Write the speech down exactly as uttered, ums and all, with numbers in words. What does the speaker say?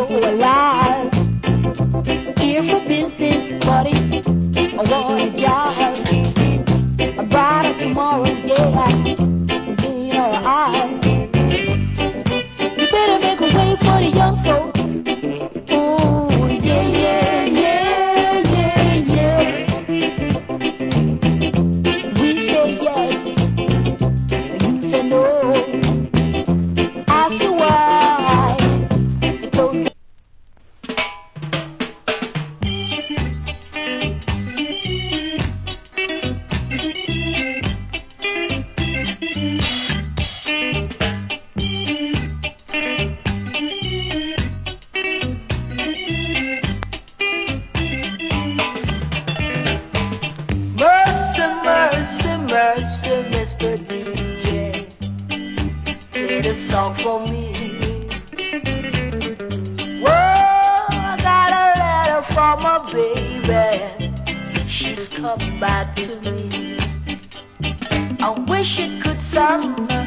alive. Here for business, buddy. I want a job. A brighter tomorrow, yeah. Being alright. You better make a way for the young folks. Ooh, yeah, yeah, yeah, yeah, yeah. We say yes, you say no. Ask you why. It goes. Mercy, mercy, mercy, Mister D J, play the song for me. Whoa, I got a letter from my baby. She's come back to me. I wish it could sound